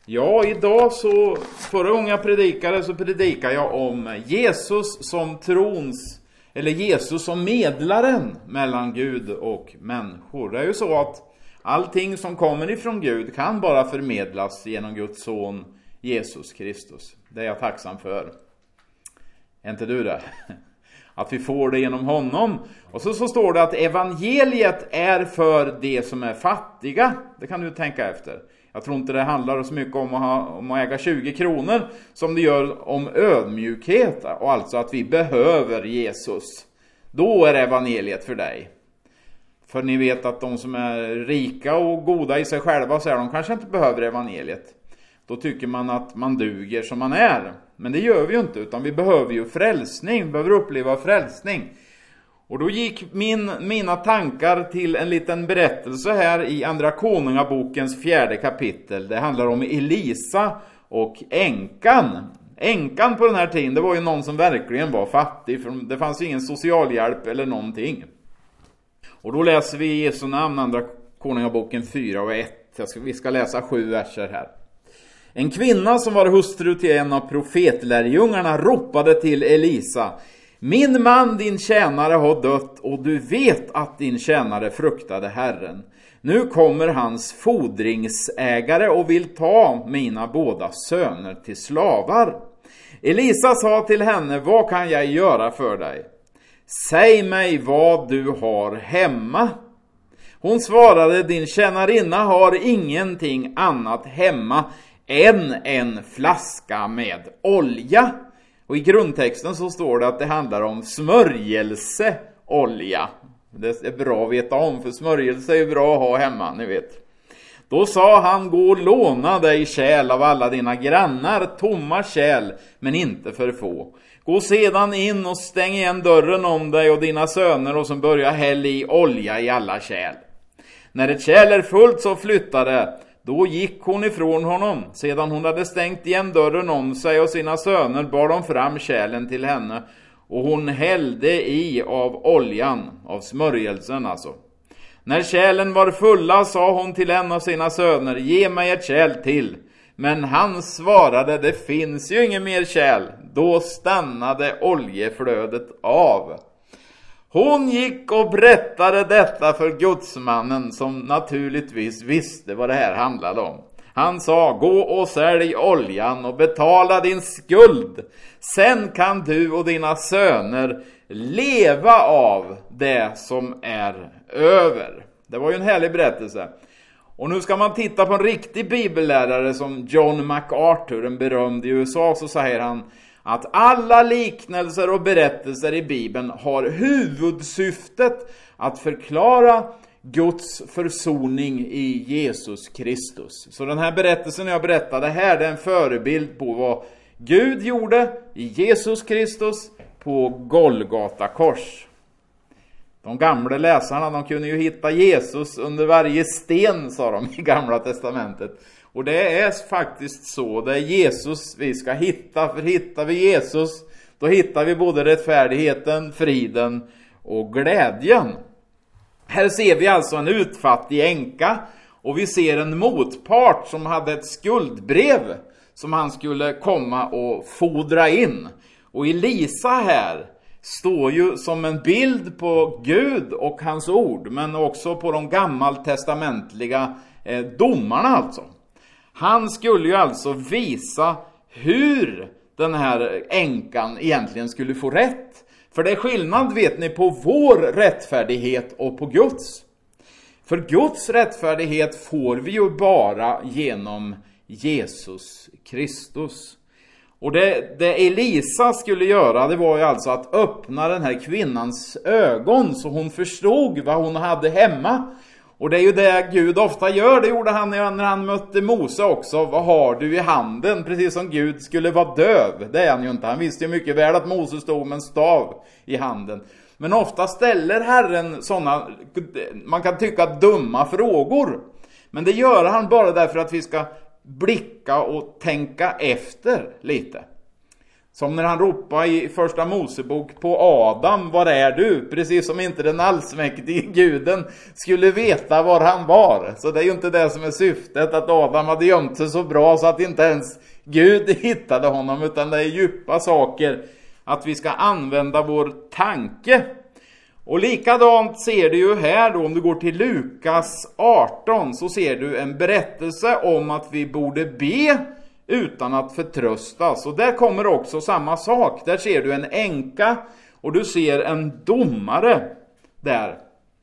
Ja, idag så, förra gången jag predikade så predikade jag om Jesus som Jesus som medlaren mellan Gud och människor. Det är ju så att allting som kommer ifrån Gud kan bara förmedlas genom Guds son Jesus Kristus. Det är jag tacksam för. Är inte du det? Att vi får det genom honom. Och så står det att evangeliet är för de som är fattiga. Det kan du tänka efter. Jag tror inte det handlar så mycket om att äga 20 kronor som det gör om ödmjukhet. Och alltså att vi behöver Jesus. Då är evangeliet för dig. För ni vet att de som är rika och goda i sig själva så är de kanske inte behöver evangeliet. Då tycker man att man duger som man är. Men det gör vi ju inte, utan vi behöver ju frälsning. Vi behöver uppleva frälsning. Och då gick mina tankar till en liten berättelse här i Andra Konungabokens 4:e kapitel. Det handlar om Elisa och änkan. Änkan på den här tiden, det var ju någon som verkligen var fattig. För det fanns ju ingen socialhjälp eller någonting. Och då läser vi i Jesu namn Andra Konungaboken 4:1. Vi ska läsa 7 verser här. En kvinna som var hustru till en av profetlärjungarna ropade till Elisa: Min man, din tjänare, har dött, och du vet att din tjänare fruktade Herren. Nu kommer hans fordringsägare och vill ta mina båda söner till slavar. Elisa sa till henne: Vad kan jag göra för dig? Säg mig vad du har hemma. Hon svarade: Din tjänarinna har ingenting annat hemma än en flaska med olja. Och i grundtexten så står det att det handlar om smörjelseolja. Det är bra att veta om, för smörjelse är bra att ha hemma, ni vet. Då sa han: Gå och låna dig kärl av alla dina grannar, tomma kärl, men inte för få. Gå sedan in och stäng igen dörren om dig och dina söner, och så börja hälla i olja i alla kärl. När ett kärl är fullt så flyttade. Då gick hon ifrån honom. Sedan hon hade stängt igen dörren om sig och sina söner bar de fram kärlen till henne, och hon hällde i av oljan, av smörjelsen alltså. När kärlen var fulla sa hon till en av sina söner: Ge mig ett kärl till. Men han svarade: Det finns ju ingen mer kärl. Då stannade oljeflödet av. Hon gick och berättade detta för gudsmannen, som naturligtvis visste vad det här handlade om. Han sa: Gå och sälj oljan och betala din skuld. Sen kan du och dina söner leva av det som är över. Det var ju en härlig berättelse. Och nu ska man titta på en riktig bibellärare som John MacArthur, en berömd i USA, så säger han att alla liknelser och berättelser i Bibeln har huvudsyftet att förklara Guds försoning i Jesus Kristus. Så den här berättelsen jag berättade här, det är en förebild på vad Gud gjorde i Jesus Kristus på Golgata kors. De gamla läsarna, de kunde ju hitta Jesus under varje sten, sa de i Gamla testamentet. Och det är faktiskt så, det är Jesus vi ska hitta. För hittar vi Jesus, då hittar vi både rättfärdigheten, friden och glädjen. Här ser vi alltså en utfattig änka, och vi ser en motpart som hade ett skuldbrev som han skulle komma och fordra in. Och Elisa här står ju som en bild på Gud och hans ord, men också på de gammaltestamentliga domarna alltså. Han skulle ju alltså visa hur den här änkan egentligen skulle få rätt. För det är skillnad, vet ni, på vår rättfärdighet och på Guds. För Guds rättfärdighet får vi ju bara genom Jesus Kristus. Och det Elisa skulle göra, det var ju alltså att öppna den här kvinnans ögon så hon förstod vad hon hade hemma. Och det är ju det Gud ofta gör. Det gjorde han när han mötte Mose också. Vad har du i handen? Precis som Gud skulle vara döv. Det är han ju inte. Han visste ju mycket väl att Mose stod med en stav i handen. Men ofta ställer Herren sådana, man kan tycka, dumma frågor. Men det gör han bara därför att vi ska blicka och tänka efter lite. Som när han ropade i första Mosebok på Adam, var är du? Precis som inte den allsmäktige guden skulle veta var han var. Så det är ju inte det som är syftet, att Adam hade gömt sig så bra så att inte ens Gud hittade honom, utan det är djupa saker, att vi ska använda vår tanke. Och likadant ser du ju här då, om du går till Lukas 18, så ser du en berättelse om att vi borde be utan att förtröstas. Och där kommer också samma sak. Där ser du en änka och du ser en domare där.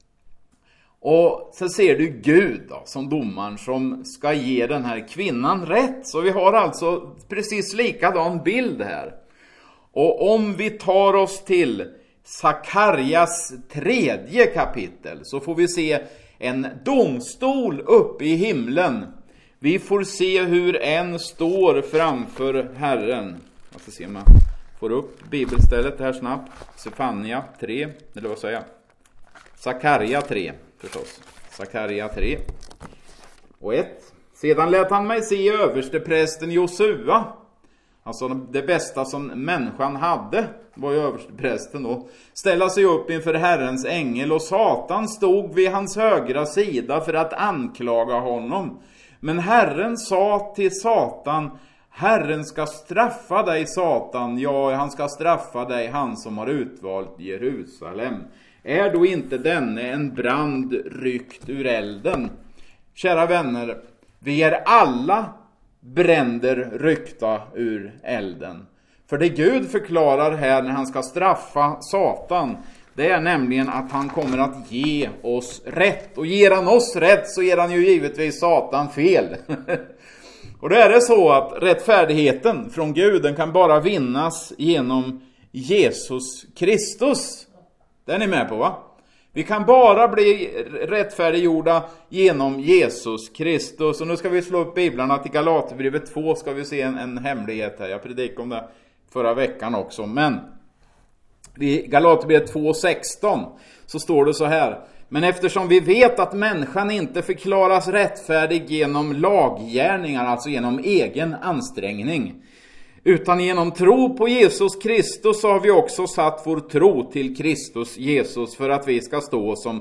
Och så ser du Gud då, som domaren som ska ge den här kvinnan rätt. Så vi har alltså precis likadan bild här. Och om vi tar oss till Sakarjas 3:e kapitel, så får vi se en domstol uppe i himlen. Vi får se hur en står framför Herren. Jag ska se om jag får upp bibelstället här snabbt. Sefania 3, eller vad säger jag? Sakarja 3 förstås. Sakarja 3 och 1. Sedan lät han mig se översteprästen Josua. Alltså det bästa som människan hade var ju översteprästen då. Ställa sig upp inför Herrens ängel, och Satan stod vid hans högra sida för att anklaga honom. Men Herren sa till Satan: Herren ska straffa dig, Satan. Ja, han ska straffa dig, han som har utvalt Jerusalem. Är då inte denne en brand ryckt ur elden? Kära vänner, vi är alla bränder ryckta ur elden. För det Gud förklarar här när han ska straffa Satan, det är nämligen att han kommer att ge oss rätt. Och ger han oss rätt, så ger han ju givetvis Satan fel. Och då är det så att rättfärdigheten från Gud, den kan bara vinnas genom Jesus Kristus. Det är ni med på, va? Vi kan bara bli rättfärdiggjorda genom Jesus Kristus. Och nu ska vi slå upp biblarna till Galaterbrevet 2, ska vi se en hemlighet här. Jag predikade om det förra veckan också. Men i Galaterbrevet 2:16 så står det så här: men eftersom vi vet att människan inte förklaras rättfärdig genom laggärningar, alltså genom egen ansträngning, utan genom tro på Jesus Kristus, så har vi också satt vår tro till Kristus Jesus för att vi ska stå som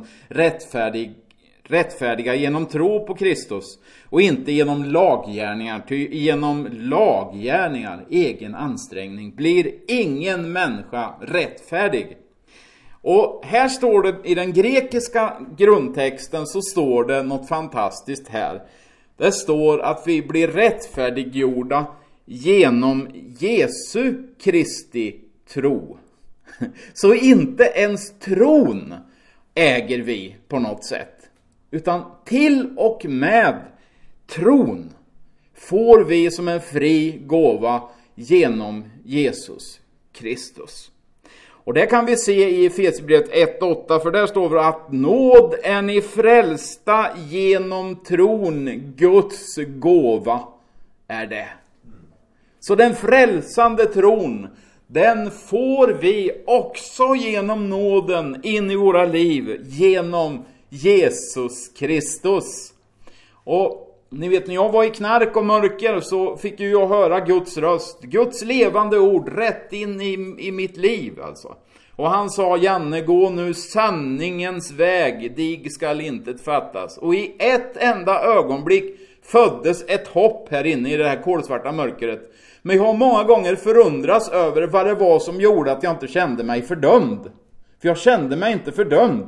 rättfärdiga genom tro på Kristus och inte genom laggärningar. Ty genom laggärningar, egen ansträngning, blir ingen människa rättfärdig. Och här står det, i den grekiska grundtexten så står det något fantastiskt här. Det står att vi blir rättfärdiggjorda genom Jesu Kristi tro. Så inte ens tron äger vi på något sätt, utan till och med tron får vi som en fri gåva genom Jesus Kristus. Och det kan vi se i Efesierbrevet 1:8, för där står det att nåd är ni frälsta genom tron, Guds gåva är det. Så den frälsande tron, den får vi också genom nåden in i våra liv, genom Jesus Kristus. Och ni vet, när jag var i knark och mörker så fick ju jag höra Guds röst, Guds levande ord rätt in i mitt liv alltså. Och han sa: Janne, gå nu sanningens väg, dig skall intet fattas. Och i ett enda ögonblick föddes ett hopp här inne i det här kolsvarta mörkret. Men jag har många gånger förundrats över vad det var som gjorde att jag inte kände mig fördömd. För jag kände mig inte fördömd.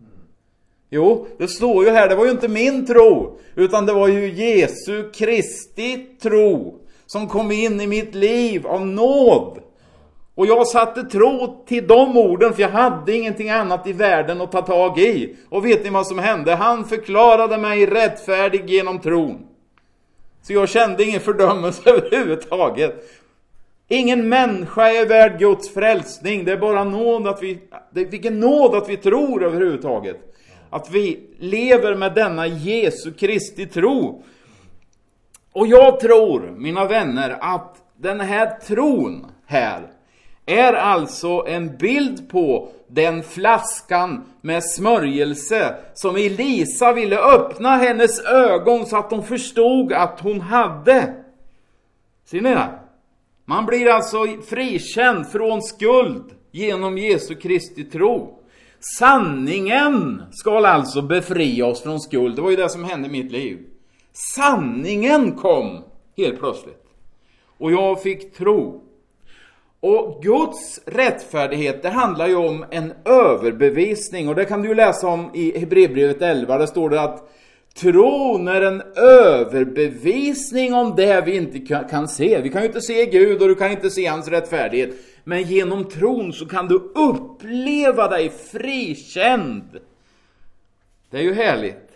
Jo, det står ju här, det var ju inte min tro, utan det var ju Jesu Kristi tro som kom in i mitt liv av nåd. Och jag satte tro till de orden, för jag hade ingenting annat i världen att ta tag i. Och vet ni vad som hände? Han förklarade mig rättfärdig genom tron. Så jag kände ingen fördömelse överhuvudtaget. Ingen människa är värd Guds frälsning. Det är bara nåd att vilken nåd att vi tror överhuvudtaget. Att vi lever med denna Jesu Kristi tro. Och jag tror, mina vänner, att den här tron här är alltså en bild på den flaskan med smörjelse som Elisa ville öppna hennes ögon så att hon förstod att hon hade. Ser ni det? Man blir alltså frikänd från skuld genom Jesu Kristi tro. Sanningen ska alltså befria oss från skuld. Det var ju det som hände i mitt liv. Sanningen kom helt plötsligt. Och jag fick tro. Och Guds rättfärdighet, det handlar ju om en överbevisning. Och det kan du ju läsa om i Hebreerbrevet 11. Där står det att tron är en överbevisning om det vi inte kan se. Vi kan ju inte se Gud och du kan inte se hans rättfärdighet. Men genom tron så kan du uppleva dig frikänd. Det är ju härligt.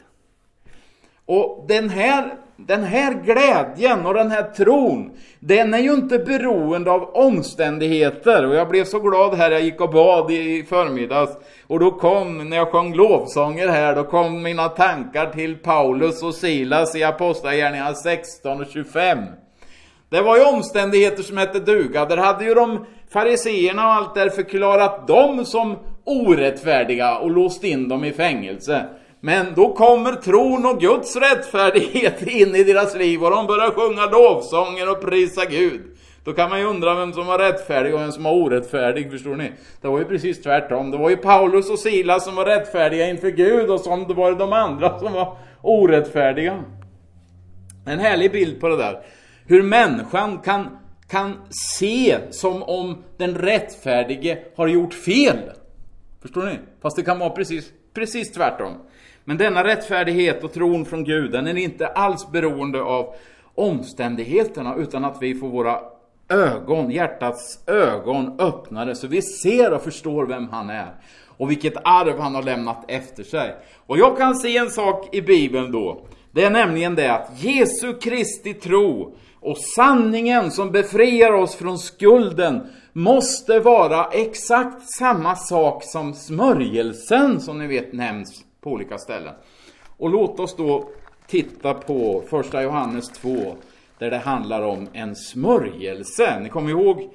Och den här glädjen och den här tron, den är ju inte beroende av omständigheter. Och jag blev så glad här, jag gick och bad i förmiddags. Och då kom, när jag sjöng lovsånger här, då kom mina tankar till Paulus och Silas i Apostlagärningarna 16 och 25. Det var ju omständigheter som hette duga. Där hade ju de fariseerna och allt där förklarat dem som orättfärdiga och låst in dem i fängelse. Men då kommer tron och Guds rättfärdighet in i deras liv och de börjar sjunga lovsånger och prisa Gud. Då kan man ju undra vem som var rättfärdig och vem som var orättfärdig, förstår ni? Det var ju precis tvärtom. Det var ju Paulus och Silas som var rättfärdiga inför Gud och som det var de andra som var orättfärdiga. En härlig bild på det där. Hur människan kan se som om den rättfärdige har gjort fel. Förstår ni? Fast det kan vara precis tvärtom. Men denna rättfärdighet och tron från Gud, den är inte alls beroende av omständigheterna, utan att vi får våra ögon, hjärtats ögon öppnade så vi ser och förstår vem han är och vilket arv han har lämnat efter sig. Och jag kan se en sak i Bibeln då. Det är nämligen det att Jesu Kristi tro och sanningen som befriar oss från skulden måste vara exakt samma sak som smörjelsen, som ni vet nämns på olika ställen. Och låt oss då titta på 1 Johannes 2, där det handlar om en smörjelse. Ni kommer ihåg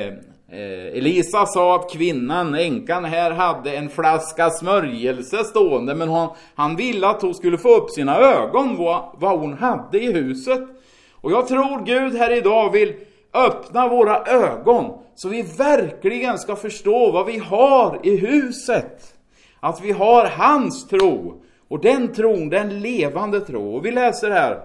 Elisa sa att kvinnan, änkan här, hade en flaska smörjelse stående, men han ville att hon skulle få upp sina ögon vad hon hade i huset. Och jag tror Gud här idag vill öppna våra ögon så vi verkligen ska förstå vad vi har i huset. Att vi har hans tro. Och den tron, den levande tro. Och vi läser här.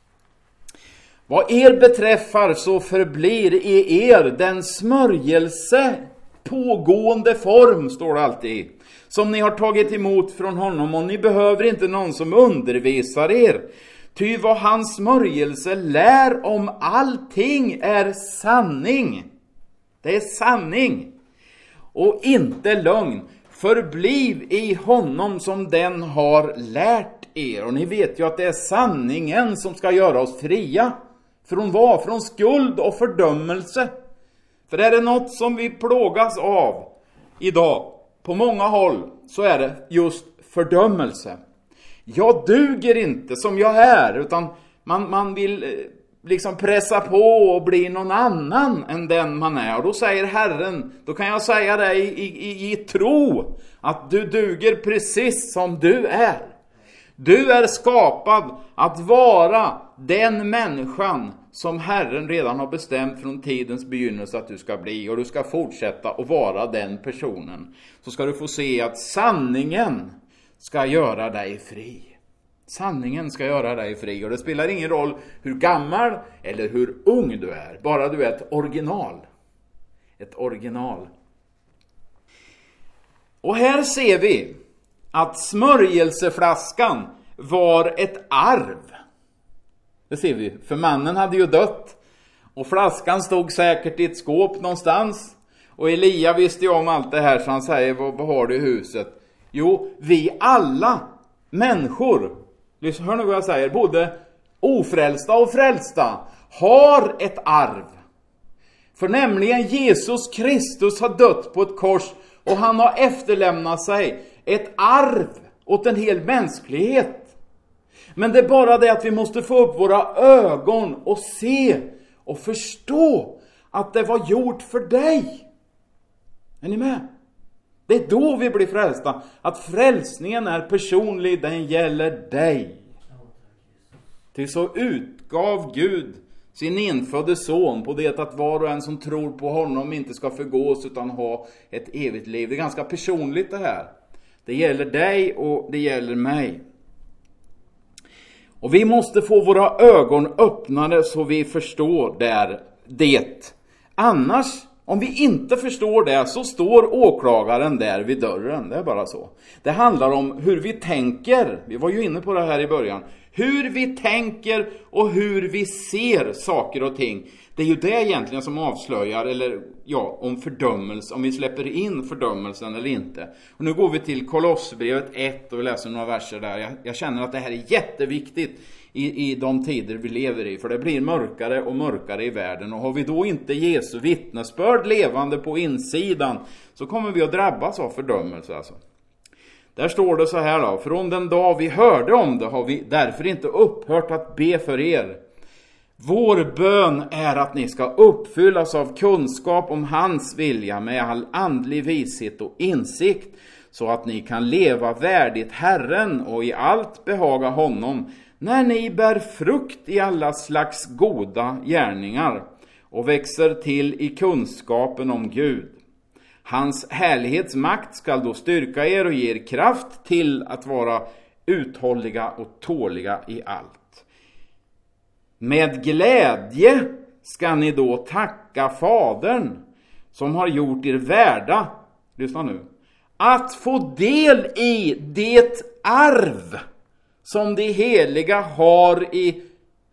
Vad er beträffar så förblir i er den smörjelse pågående form, står det alltid, som ni har tagit emot från honom, och ni behöver inte någon som undervisar er. Ty vad hans smörjelse lär om allting är sanning. Det är sanning och inte lögn. Förbliv i honom som den har lärt er. Och ni vet ju att det är sanningen som ska göra oss fria. Från vad? Från skuld och fördömelse. För är det något som vi plågas av idag på många håll, så är det just fördömelse. Jag duger inte som jag är, utan man vill liksom pressa på och bli någon annan än den man är. Och då säger Herren, då kan jag säga det i tro, att du duger precis som du är. Du är skapad att vara den människan som Herren redan har bestämt från tidens begynnelse att du ska bli. Och du ska fortsätta att vara den personen. Så ska du få se att sanningen ska göra dig fri. Sanningen ska göra dig fri. Och det spelar ingen roll hur gammal eller hur ung du är. Bara du är ett original. Ett original. Och här ser vi att smörjelseflaskan var ett arv. Det ser vi. För mannen hade ju dött. Och flaskan stod säkert i ett skåp någonstans. Och Elia visste ju om allt det här, så han säger, vad har du i huset? Jo, vi alla människor, hör nu vad jag säger, både ofrälsta och frälsta, har ett arv. För nämligen Jesus Kristus har dött på ett kors, och han har efterlämnat sig ett arv åt en hel mänsklighet. Men det är bara det att vi måste få upp våra ögon och se och förstå att det var gjort för dig. Är ni med? Det är då vi blir frälsta. Att frälsningen är personlig, den gäller dig. Till så utgav Gud sin enfödde son, på det att var och en som tror på honom inte ska förgås utan ha ett evigt liv. Det är ganska personligt det här. Det gäller dig och det gäller mig. Och vi måste få våra ögon öppnade så vi förstår det. Annars, om vi inte förstår det, så står åklagaren där vid dörren. Det är bara så. Det handlar om hur vi tänker. Vi var ju inne på det här i början. Hur vi tänker och hur vi ser saker och ting. Det är ju det egentligen som avslöjar, eller ja, om fördömelse, om vi släpper in fördömelsen eller inte. Och nu går vi till Kolosserbrevet 1 och vi läser några verser där. Jag känner att det här är jätteviktigt i de tider vi lever i. För det blir mörkare och mörkare i världen. Och har vi då inte Jesu vittnesbörd levande på insidan, så kommer vi att drabbas av fördömelse alltså. Där står det så här då: från den dag vi hörde om det har vi därför inte upphört att be för er. Vår bön är att ni ska uppfyllas av kunskap om hans vilja med all andlig vishet och insikt, så att ni kan leva värdigt Herren och i allt behaga honom, när ni bär frukt i alla slags goda gärningar och växer till i kunskapen om Gud. Hans härlighetsmakt ska då styrka er och ge er kraft till att vara uthålliga och tåliga i allt. Med glädje ska ni då tacka Fadern som har gjort er värda, lyssna nu, att få del i det arv som de heliga har i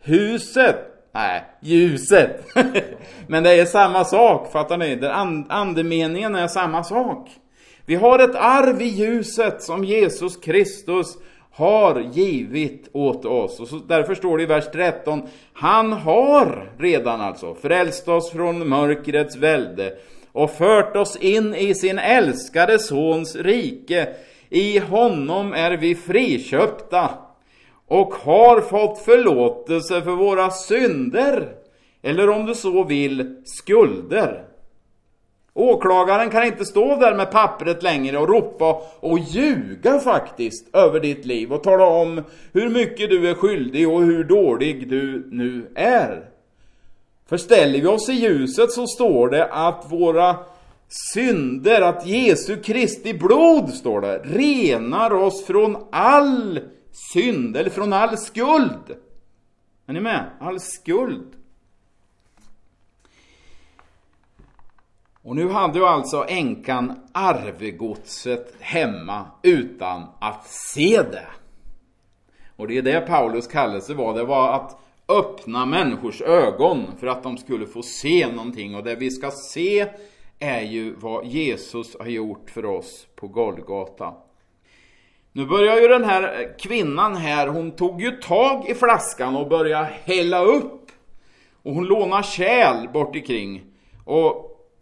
ljuset. Men det är samma sak, fattar ni? Andemeningen är samma sak. Vi har ett arv i ljuset som Jesus Kristus har givit åt oss. Och så därför står det i vers 13: han har redan alltså frälst oss från mörkrets välde och fört oss in i sin älskade sons rike. I honom är vi friköpta och har fått förlåtelse för våra synder, eller om du så vill, skulder. Åklagaren kan inte stå där med pappret längre och ropa och ljuga faktiskt över ditt liv och tala om hur mycket du är skyldig och hur dålig du nu är. För ställer vi oss i ljuset så står det att våra synder, att Jesu Kristi blod, står det, renar oss från all synd, eller från all skuld. Är ni med? All skuld. Och nu hade ju alltså änkan arvegodset hemma utan att se det. Och det är det Paulus kallelse var. Det var att öppna människors ögon för att de skulle få se någonting. Och det vi ska se är ju vad Jesus har gjort för oss på Golgata. Nu börjar ju den här kvinnan här, hon tog ju tag i flaskan och började hälla upp. Och hon lånar kärl bort ikring. Och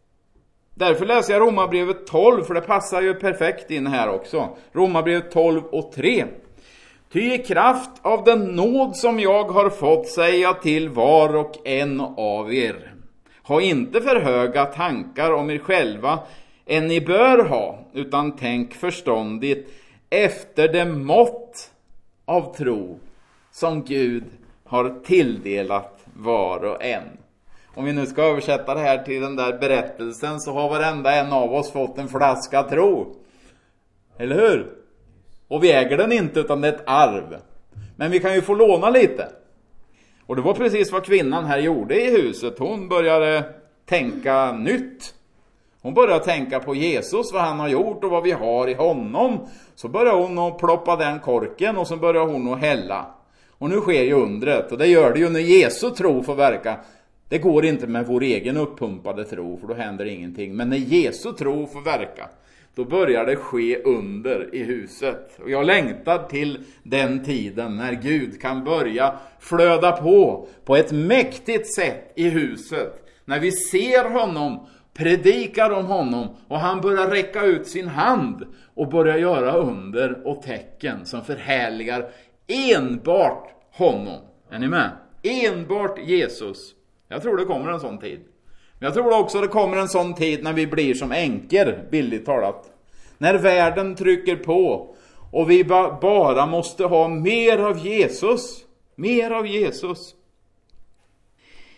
därför läser jag Romarbrevet 12, för det passar ju perfekt in här också. Romarbrevet 12 och 3. Ty i kraft av den nåd som jag har fått säga till var och en av er. Ha inte för höga tankar om er själva än ni bör ha, utan tänk förståndigt efter det mått av tro som Gud har tilldelat var och en. Om vi nu ska översätta det här till den där berättelsen, så har varenda en av oss fått en flaska tro. Eller hur? Och vi äger den inte, utan det är ett arv. Men vi kan ju få låna lite. Och det var precis vad kvinnan här gjorde i huset. Hon började tänka nytt. Hon började tänka på Jesus, vad han har gjort och vad vi har i honom. Så började hon att ploppa den korken och så började hon att hälla. Och nu sker ju undret. Och det gör det ju när Jesu tro får verka. Det går inte med vår egen uppumpade tro, för då händer ingenting. Men när Jesu tro får verka, då börjar det ske under i huset. Och jag längtar till den tiden när Gud kan börja flöda på ett mäktigt sätt i huset. När vi ser honom, predikar om honom och han börjar räcka ut sin hand och börjar göra under och tecken som förhärligar enbart honom. Är ni med? Enbart Jesus. Jag tror det kommer en sån tid. Men jag tror också det kommer en sån tid när vi blir som änkor, billigt talat. När världen trycker på och vi bara måste ha mer av Jesus. Mer av Jesus.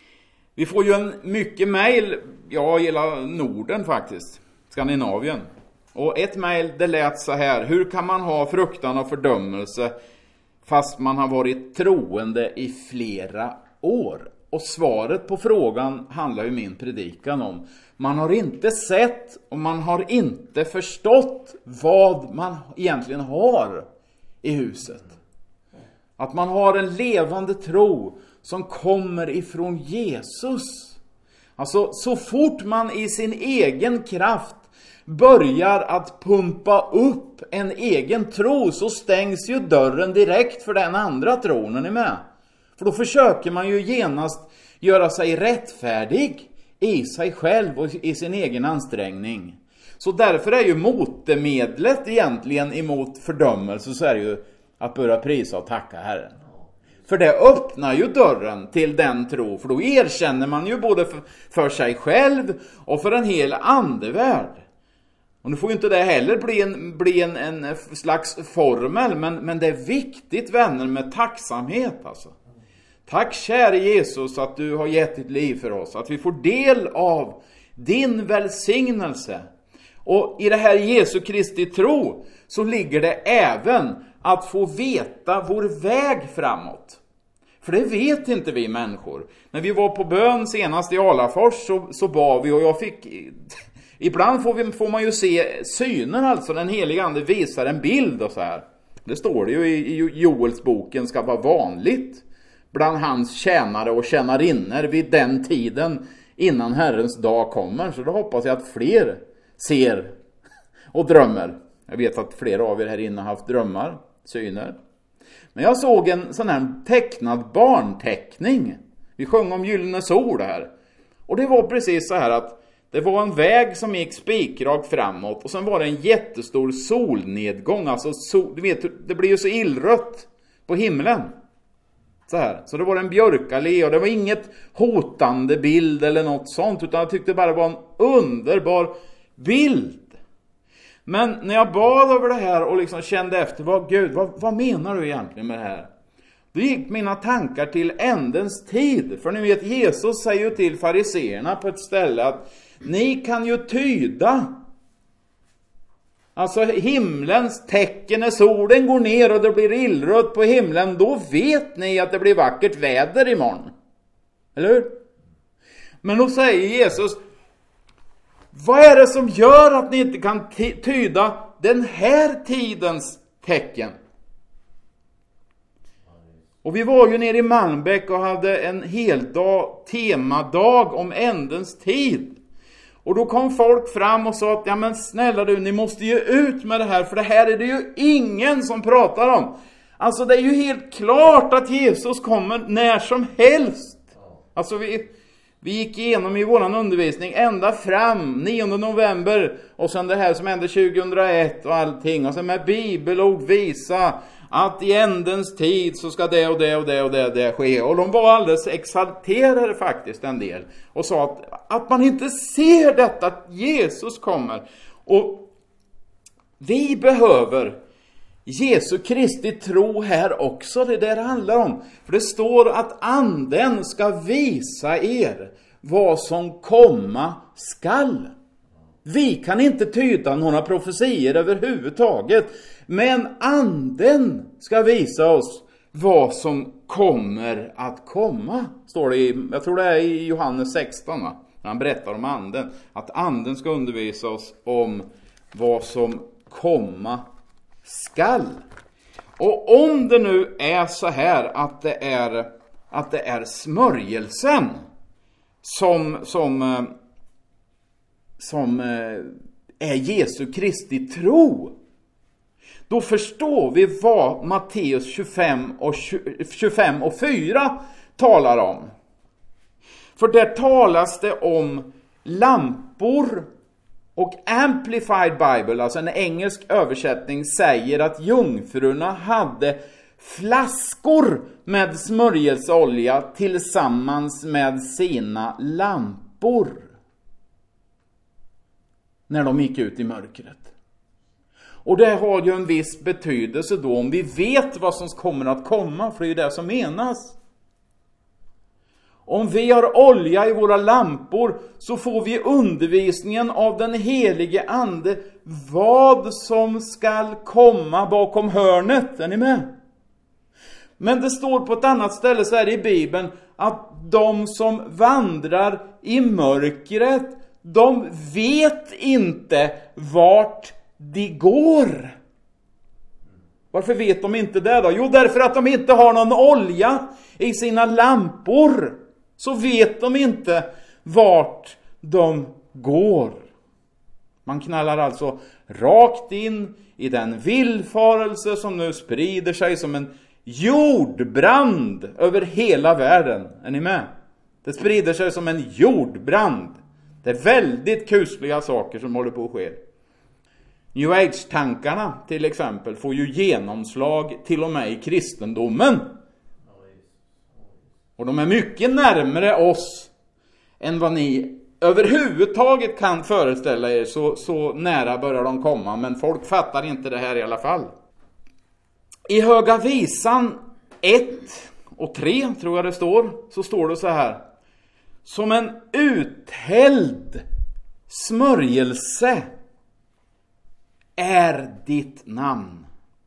Vi får ju mycket mejl, hela Norden faktiskt, Skandinavien. Och ett mejl, det lät så här: hur kan man ha fruktan och fördömelse fast man har varit troende i flera år? Och svaret på frågan handlar ju min predikan om. Man har inte sett och man har inte förstått vad man egentligen har i huset. Att man har en levande tro som kommer ifrån Jesus. Alltså så fort man i sin egen kraft börjar att pumpa upp en egen tro, så stängs ju dörren direkt för den andra tron, är ni med? För då försöker man ju genast göra sig rättfärdig i sig själv och i sin egen ansträngning. Så därför är ju motemedlet egentligen emot fördömelse, så är det ju att börja prisa och tacka Herren. För det öppnar ju dörren till den tro, för då erkänner man ju både för sig själv och för en hel andevärld. Och nu får ju inte det heller bli en slags formel, men det är viktigt, vänner, med tacksamhet alltså. Tack käre Jesus att du har gett ditt liv för oss, att vi får del av din välsignelse. Och i det här Jesu Kristi tro så ligger det även att få veta vår väg framåt. För det vet inte vi människor. När vi var på bön senast i Alafors så bad vi, och jag fick... Ibland får man ju se syner, alltså den heliga ande visar en bild och så här. Det står det ju i Joels boken, ska vara vanligt bland hans tjänare och tjänarinnor vid den tiden innan Herrens dag kommer. Så då hoppas jag att fler ser och drömmer. Jag vet att flera av er här inne har haft drömmar, syner. Men jag såg en sån här tecknad barnteckning. Vi sjöng om Gyllene Sol här. Och det var precis så här att det var en väg som gick spikrak framåt. Och sen var det en jättestor solnedgång. Alltså du vet, det blir ju så illrött på himlen. Så här. Så det var en björkallé och det var inget hotande bild eller något sånt. Utan jag tyckte bara det var en underbar bild. Men när jag bad över det här och liksom kände efter, vad menar du egentligen med det här? Då gick mina tankar till ändens tid. För ni vet, Jesus säger ju till fariseerna på ett ställe att ni kan ju tyda. Alltså himlens tecken, när solen går ner och det blir illrött på himlen, då vet ni att det blir vackert väder imorgon. Eller hur? Men då säger Jesus, vad är det som gör att ni inte kan tyda den här tidens tecken? Och vi var ju nere i Malmbäck och hade en hel dag, temadag om ändens tid. Och då kom folk fram och sa att ja men snälla du, ni måste ju ut med det här, för det här är det ju ingen som pratar om. Alltså det är ju helt klart att Jesus kommer när som helst. Alltså vi gick igenom i våran undervisning ända fram 9 november och sen det här som hände 2001 och allting. Och sen med bibelord visa att i ändens tid så ska det och det och det och det ske. Och de var alldeles exalterade faktiskt en del. Och sa att man inte ser detta, att Jesus kommer. Och vi behöver Jesu Kristi tro här också, det är det det handlar om. För det står att anden ska visa er vad som komma skall. Vi kan inte tyda några profetier överhuvudtaget. Men anden ska visa oss vad som kommer att komma. Står det jag tror det är i Johannes 16 va? När han berättar om anden. Att anden ska undervisa oss om vad som komma skall. Och om det nu är så här att det är smörjelsen som är Jesu Kristi tro, då förstår vi vad Matteus 25 och 4 talar om. För där talas det om lampor. Och Amplified Bible, alltså en engelsk översättning, säger att jungfrurna hade flaskor med smörjelseolja tillsammans med sina lampor när de gick ut i mörkret. Och det har ju en viss betydelse då om vi vet vad som kommer att komma, för det är ju det som menas. Om vi har olja i våra lampor så får vi undervisningen av den helige ande vad som skall komma bakom hörnet. Är ni med? Men det står på ett annat ställe så här i Bibeln att de som vandrar i mörkret, de vet inte vart de går. Varför vet de inte det då? Jo, därför att de inte har någon olja i sina lampor. Så vet de inte vart de går. Man knallar alltså rakt in i den villfarelse som nu sprider sig som en jordbrand över hela världen. Är ni med? Det sprider sig som en jordbrand. Det är väldigt kusliga saker som håller på att ske. New Age-tankarna till exempel får ju genomslag till och med i kristendomen. Och de är mycket närmare oss än vad ni överhuvudtaget kan föreställa er. Så nära börjar de komma, men folk fattar inte det här i alla fall. I Höga Visan 1 och 3 tror jag det står, så står det så här: som en uthälld smörjelse är ditt namn.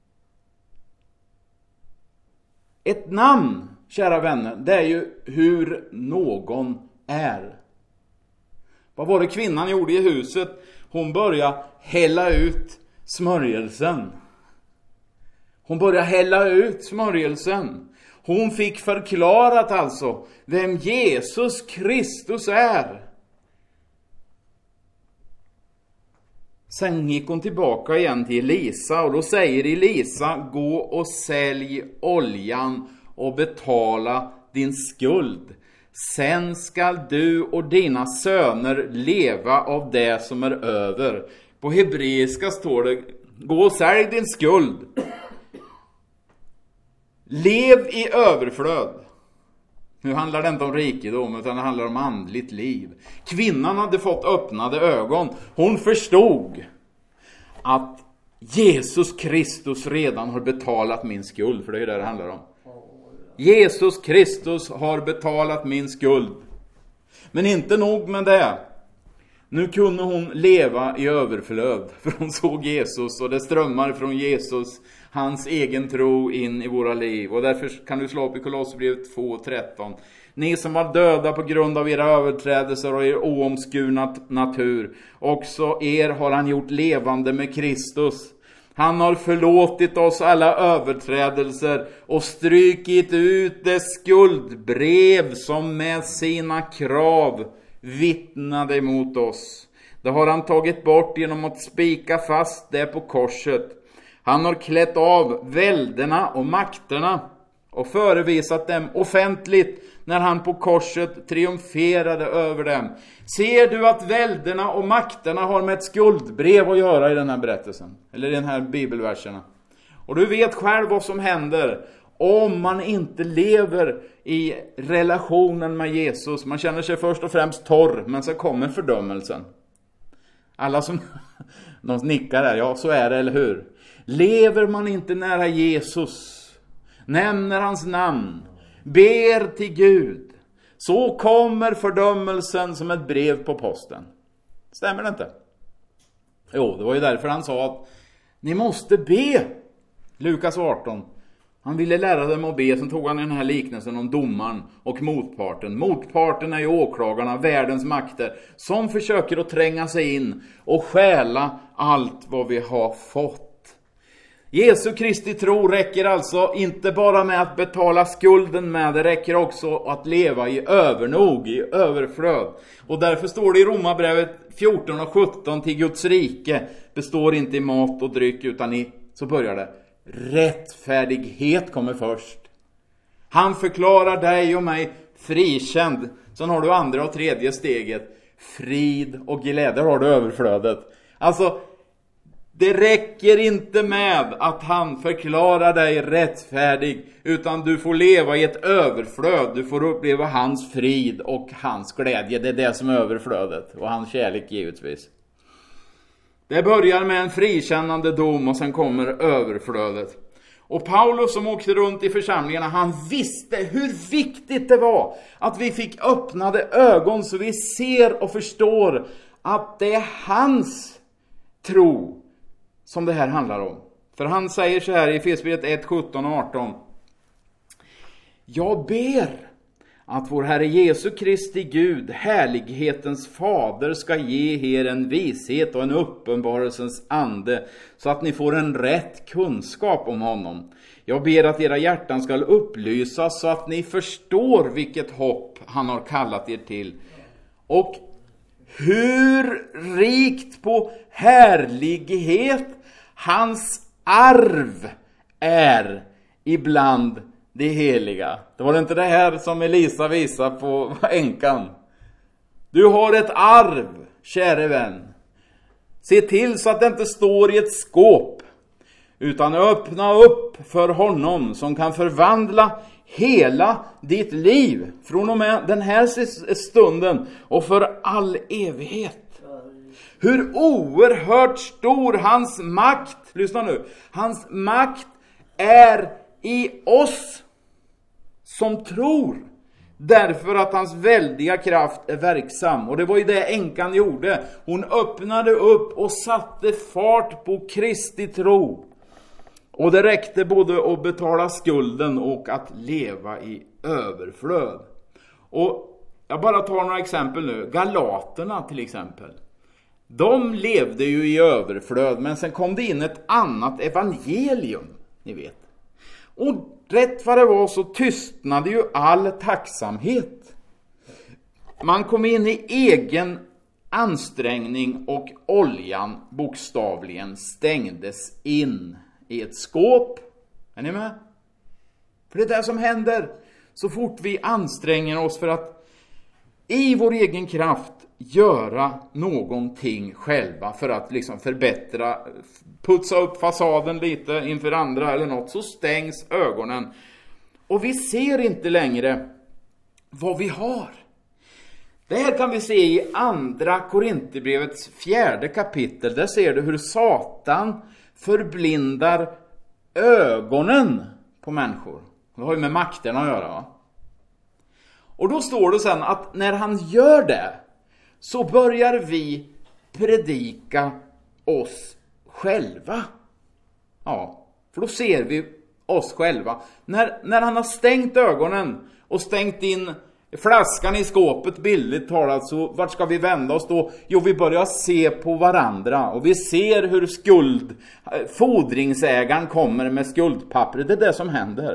Ett namn, kära vänner, det är ju hur någon är. Vad var det kvinnan gjorde i huset? Hon började hälla ut smörjelsen. Hon fick förklarat alltså vem Jesus Kristus är. Sen gick hon tillbaka igen till Elisa och då säger Elisa: gå och sälj oljan och betala din skuld. Sen ska du och dina söner leva av det som är över. På hebreiska står det: gå och sälj din skuld. Lev i överflöd. Nu handlar det inte om rikedom utan det handlar om andligt liv. Kvinnan hade fått öppnade ögon. Hon förstod att Jesus Kristus redan har betalat min skuld. För det är det handlar om. Jesus Kristus har betalat min skuld. Men inte nog med det. Nu kunde hon leva i överflöd. För hon såg Jesus och det strömmar från Jesus, hans egen tro, in i våra liv. Och därför kan du slå upp i Kolosserbrevet 2:13. Ni som var döda på grund av era överträdelser och er oomskurna natur, också er har han gjort levande med Kristus. Han har förlåtit oss alla överträdelser och strykit ut det skuldbrev som med sina krav vittnade emot oss. Det har han tagit bort genom att spika fast det på korset. Han har klätt av välderna och makterna och förevisat dem offentligt när han på korset triumferade över dem. Ser du att välderna och makterna har med ett skuldbrev att göra i den här berättelsen? Eller i den här bibelverserna? Och du vet själv vad som händer om man inte lever i relationen med Jesus. Man känner sig först och främst torr, men så kommer fördömelsen. Alla som de nickar där, ja så är det, eller hur? Lever man inte nära Jesus, nämner hans namn, ber till Gud, så kommer fördömelsen som ett brev på posten. Stämmer det inte? Jo, det var ju därför han sa att ni måste be. Lukas 18. Han ville lära dem att be, så tog han den här liknelsen om domaren och motparten. Motparten är ju åklagarna, världens makter, som försöker att tränga sig in och stjäla allt vad vi har fått. Jesu Kristi tro räcker alltså inte bara med att betala skulden med, det räcker också att leva i övernog, i överflöd. Och därför står det i Romarbrevet 14 och 17: till Guds rike består inte i mat och dryck utan i, så börjar det, rättfärdighet kommer först. Han förklarar dig och mig frikänd. Sen har du andra och tredje steget, frid och glädje, har du överflödet. Alltså, det räcker inte med att han förklarar dig rättfärdig, utan du får leva i ett överflöd. Du får uppleva hans frid och hans glädje. Det är det som är överflödet. Och hans kärlek givetvis. Det börjar med en frikännande dom och sen kommer överflödet. Och Paulus som åkte runt i församlingarna, han visste hur viktigt det var att vi fick öppnade ögon så vi ser och förstår att det är hans tro som det här handlar om. För han säger så här i Efesierbrevet 1, 17 och 18. Jag ber att vår Herre Jesu Kristi Gud, härlighetens fader, ska ge er en vishet och en uppenbarelsens ande, så att ni får en rätt kunskap om honom. Jag ber att era hjärtan ska upplysas så att ni förstår vilket hopp han har kallat er till. Och hur rikt på härlighet hans arv är ibland det heliga. Det var inte det här som Elisa visade på änkan. Du har ett arv, käre vän. Se till så att det inte står i ett skåp, utan öppna upp för honom som kan förvandla hela ditt liv från och med den här stunden och för all evighet. Hur oerhört stor hans makt, lyssna nu, hans makt är i oss som tror, därför att hans väldiga kraft är verksam. Och det var ju det änkan gjorde. Hon öppnade upp och satte fart på Kristi tro. Och det räckte både att betala skulden och att leva i överflöd. Och jag bara tar några exempel nu. Galaterna till exempel. De levde ju i överflöd, men sen kom det in ett annat evangelium, ni vet. Och rätt vad det var så tystnade ju all tacksamhet. Man kom in i egen ansträngning och oljan bokstavligen stängdes in i ett skåp. Är ni med? För det är det som händer så fort vi anstränger oss för att i vår egen kraft göra någonting själva för att liksom förbättra, putsa upp fasaden lite inför andra eller något, så stängs ögonen. Och vi ser inte längre vad vi har. Det här kan vi se i andra Korinthierbrevets 4:e kapitel. Där ser du hur Satan förblindar ögonen på människor. Det har ju med makterna att göra, va? Och då står det sen att när han gör det så börjar vi predika oss själva. Ja, för då ser vi oss själva. När han har stängt ögonen och stängt in flaskan i skåpet, billigt talat, så vart ska vi vända oss då? Jo, vi börjar se på varandra och vi ser hur fordringsägaren kommer med skuldpapper. Det är det som händer.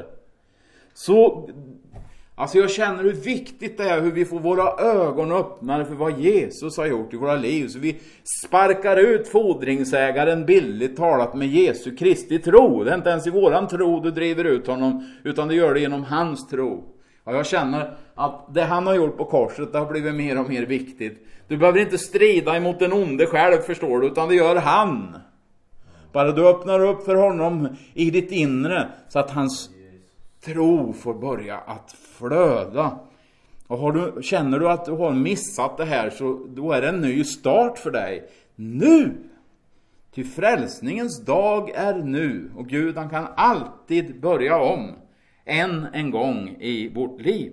Så alltså jag känner hur viktigt det är hur vi får våra ögon öppnade för vad Jesus har gjort i våra liv. Så vi sparkar ut fordringsägaren, billigt talat, med Jesu Kristi tro. Det är inte ens i våran tro du driver ut honom, utan du gör det genom hans tro. Och jag känner att det han har gjort på korset, det har blivit mer och mer viktigt. Du behöver inte strida emot den onde själv, förstår du, utan det gör han. Bara du öppnar upp för honom i ditt inre så att hans tro får börja att flöda. Och känner du att du har missat det här, så då är det en ny start för dig. Nu! Till frälsningens dag är nu. Och Gud, han kan alltid börja om. En gång i vårt liv.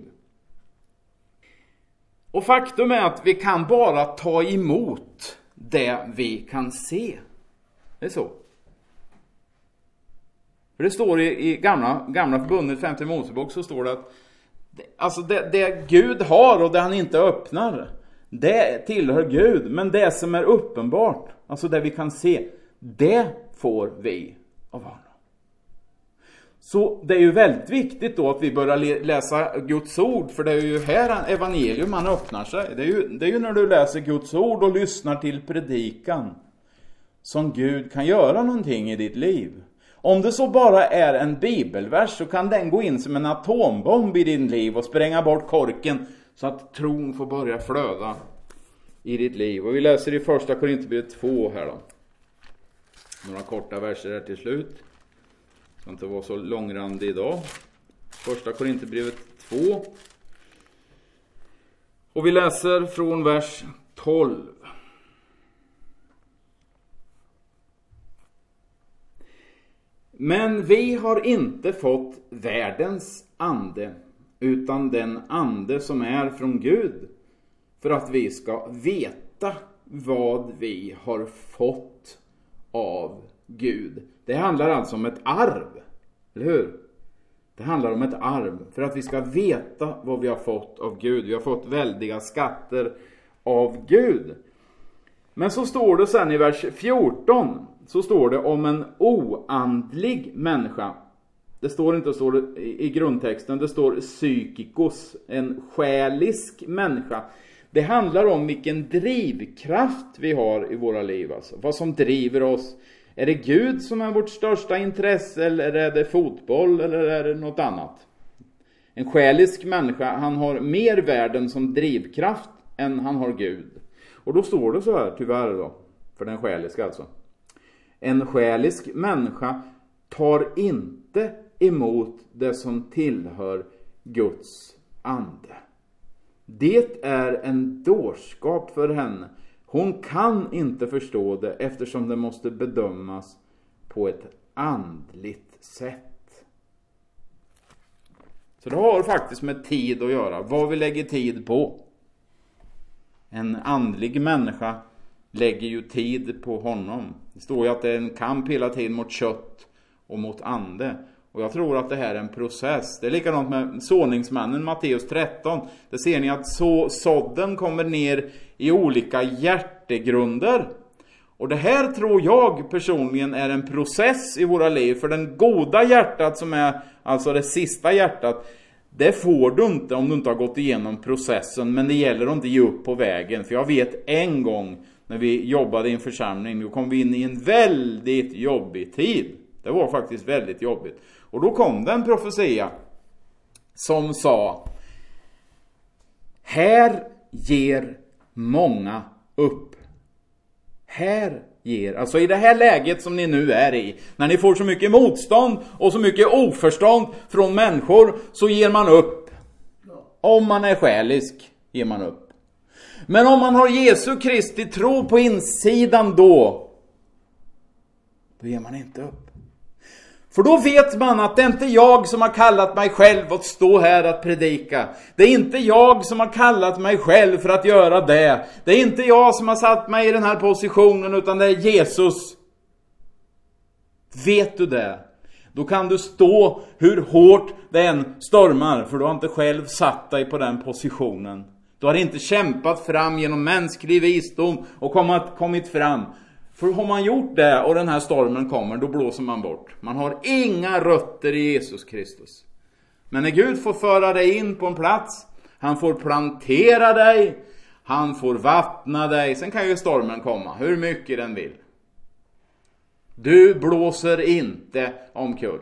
Och faktum är att vi kan bara ta emot det vi kan se. Det är så. För det står i gamla förbundet 5:e Mosebok, så står det att alltså det Gud har och det han inte öppnar, det tillhör Gud. Men det som är uppenbart, alltså det vi kan se, det får vi av honom. Så det är ju väldigt viktigt då att vi börjar läsa Guds ord, för det är ju här evangelium man öppnar sig. Det är ju när du läser Guds ord och lyssnar till predikan som Gud kan göra någonting i ditt liv. Om det så bara är en bibelvers, så kan den gå in som en atombomb i din liv och spränga bort korken så att tron får börja flöda i ditt liv. Och vi läser i första Korinthierbrevet 2 här då. Några korta verser här till slut. Det ska inte vara så långrandig idag. Första Korinthierbrevet 2. Och vi läser från vers 12. Men vi har inte fått världens ande, utan den ande som är från Gud, för att vi ska veta vad vi har fått av Gud. Det handlar alltså om ett arv, eller hur? Det handlar om ett arv för att vi ska veta vad vi har fått av Gud. Vi har fått väldiga skatter av Gud. Men så står det sen i vers 14, så står det om en oandlig människa. Det står inte så i grundtexten, det står psykikos, en själisk människa. Det handlar om vilken drivkraft vi har i våra liv. Alltså. Vad som driver oss. Är det Gud som är vårt största intresse, eller är det fotboll, eller är det något annat? En själisk människa, han har mer värden som drivkraft än han har Gud. Och då står det så här, tyvärr då, för den själiska alltså. En själisk människa tar inte emot det som tillhör Guds ande. Det är en dårskap för henne. Hon kan inte förstå det eftersom det måste bedömas på ett andligt sätt. Så det har faktiskt med tid att göra. Vad vi lägger tid på. En andlig människa lägger ju tid på honom. Det står ju att det är en kamp hela tiden mot kött och mot ande. Och jag tror att det här är en process. Det är likadant med såningsmannen Matteus 13. Där ser ni att sådden kommer ner i olika hjärtegrunder. Och det här tror jag personligen är en process i våra liv. För den goda hjärtat som är alltså det sista hjärtat, det får du inte om du inte har gått igenom processen. Men det gäller att inte ge upp på vägen. För jag vet en gång när vi jobbade i en församling, då kom vi in i en väldigt jobbig tid. Det var faktiskt väldigt jobbigt. Och då kom det en profetia som sa: här ger många upp. Här ger, alltså i det här läget som ni nu är i, när ni får så mycket motstånd och så mycket oförstånd från människor, så ger man upp. Om man är själisk ger man upp. Men om man har Jesu Kristi tro på insidan, då ger man inte upp. För då vet man att det är inte jag som har kallat mig själv att stå här att predika. Det är inte jag som har kallat mig själv för att göra det. Det är inte jag som har satt mig i den här positionen, utan det är Jesus. Vet du det? Då kan du stå hur hårt det än stormar, för du har inte själv satt dig på den positionen. Du har inte kämpat fram genom mänsklig visdom och kommit fram. För har man gjort det och den här stormen kommer, då blåser man bort. Man har inga rötter i Jesus Kristus. Men när Gud får föra dig in på en plats, han får plantera dig, han får vattna dig. Sen kan ju stormen komma, hur mycket den vill. Du blåser inte omkull.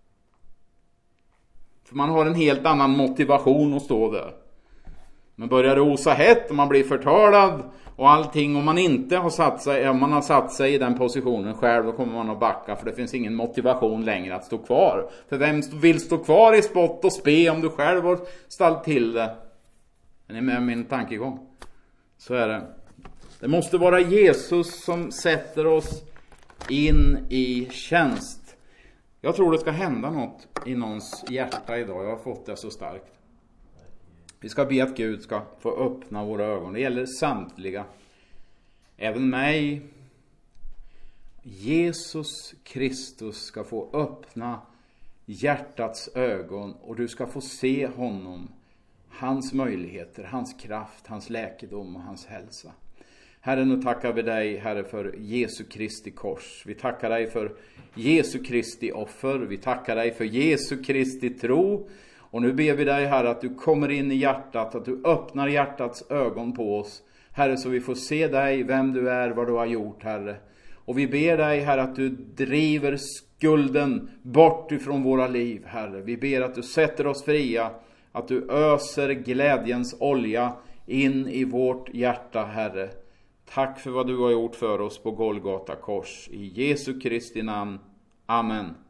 För man har en helt annan motivation att stå där. Man börjar osa hett och man blir förtalad och allting. Om man inte har satt sig, om man har satt sig i den positionen själv, då kommer man att backa, för det finns ingen motivation längre att stå kvar. För vem vill stå kvar i spott och spe om du själv har ställt till det? Är ni med min tankegång? Så är det. Det måste vara Jesus som sätter oss in i tjänst. Jag tror det ska hända något i någons hjärta idag. Jag har fått det så starkt. Vi ska be att Gud ska få öppna våra ögon. Det gäller samtliga. Även mig. Jesus Kristus ska få öppna hjärtats ögon. Och du ska få se honom. Hans möjligheter, hans kraft, hans läkedom och hans hälsa. Herre, nu tackar vi dig, Herre, för Jesu Kristi kors. Vi tackar dig för Jesu Kristi offer. Vi tackar dig för Jesu Kristi tro. Och nu ber vi dig, Herre, att du kommer in i hjärtat, att du öppnar hjärtats ögon på oss. Herre, så vi får se dig, vem du är, vad du har gjort, Herre. Och vi ber dig, Herre, att du driver skulden bort ifrån våra liv, Herre. Vi ber att du sätter oss fria, att du öser glädjens olja in i vårt hjärta, Herre. Tack för vad du har gjort för oss på Golgata kors. I Jesu Kristi namn. Amen.